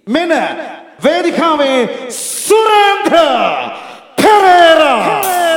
මෙන වේදිකාවේ සුරේන්ද්‍ර පෙරේරා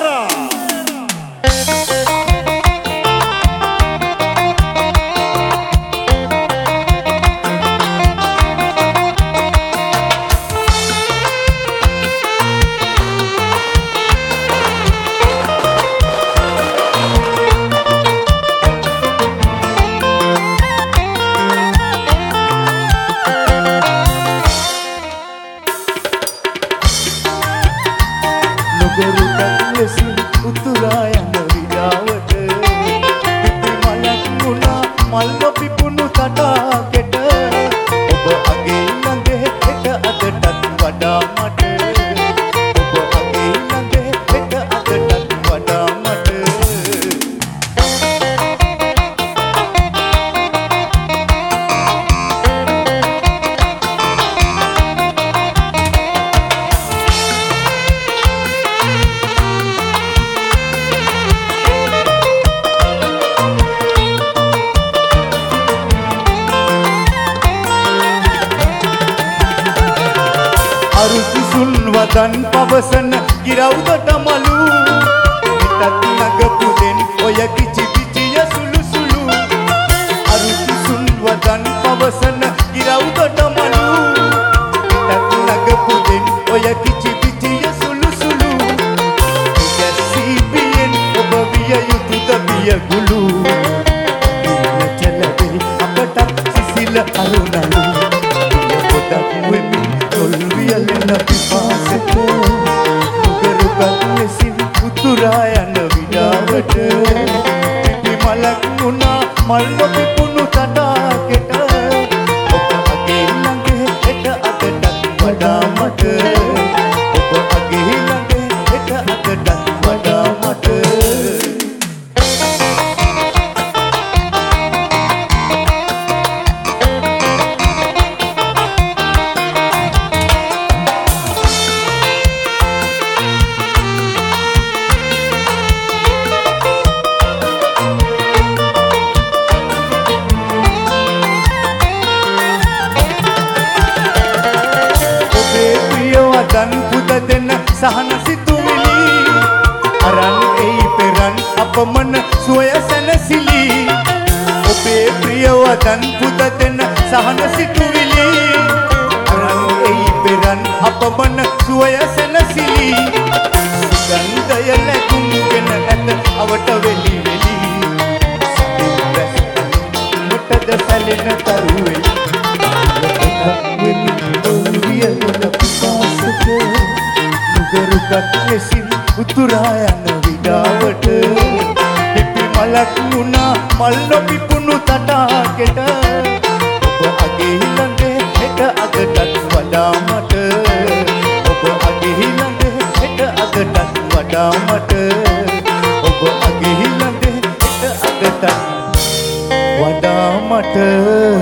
වදන් පවසන ගිරවුදට මලු හිතත් නගපුදෙන් ඔය කිචි කිචිය සුළු සුළු අරුතිසුන් වදන් පවසන ගිරවුදට මලු හිතත් නගපුදෙන් ඔය කිචි කිචිය සුළු සුළු ගැසීබියෙන් ඔබ විය යුතුද විය ගුළු චලබේ අපට සිසිල අරුණලු පොඩක් වෙමින් තොල්වියලෙන පිපාසට නුගරුකක් ලෙසින් උතුරා යන විඩාවට පිපි මලක් වුණා මල් නොපිපුණු තටාකෙට ඔබ අගේ ළඟ හෙට අදටත් වඩා මට ඔබ අගේ ළඟ හෙට අදටත් වඩා මට දන් පුද දෙන සහන සිතුවිලි අරන් එයි පෙරන් අපමණ සොය සැනසිලි ඔබේ ප්‍රියව දන් පුද දෙන සහන සිතුවිලි අරන් එයි පෙරන් අපමණ සොය සැනසිලි සුගන්ධය ලැබුම්ගෙන ඇත අවට වෙලි වෙලි මුටද සැලෙන තරුවේ නුගරුකක් ලෙසින් උතුරා යන විඩාවට පිපි මලක් වුණා මල් නොපිපුණු තටාකෙට ඔබ අගේ ළඟ හෙට අදටත් වඩා මට ඔබ අගේ ළඟ හෙට අදටත් වඩා මට ඔබ අගේ ළඟ හෙට අදටත් වඩා මට